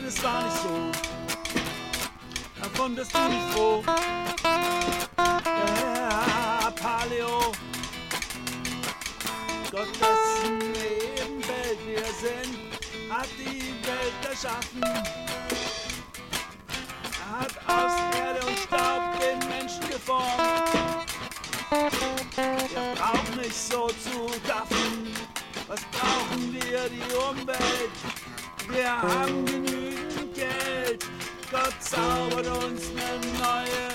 Nein, es war nicht so. Davon bist du nicht froh. Ja, Paleo. Gott, dessen Ebenbild wir sind, hat die Welt erschaffen. Er hat aus Erde und Staub den Menschen geformt. Wir brauchen nicht so zu gaffen. Was brauchen wir? Die Umwelt. Wir haben genügend Geld. Gott zaubert uns eine neue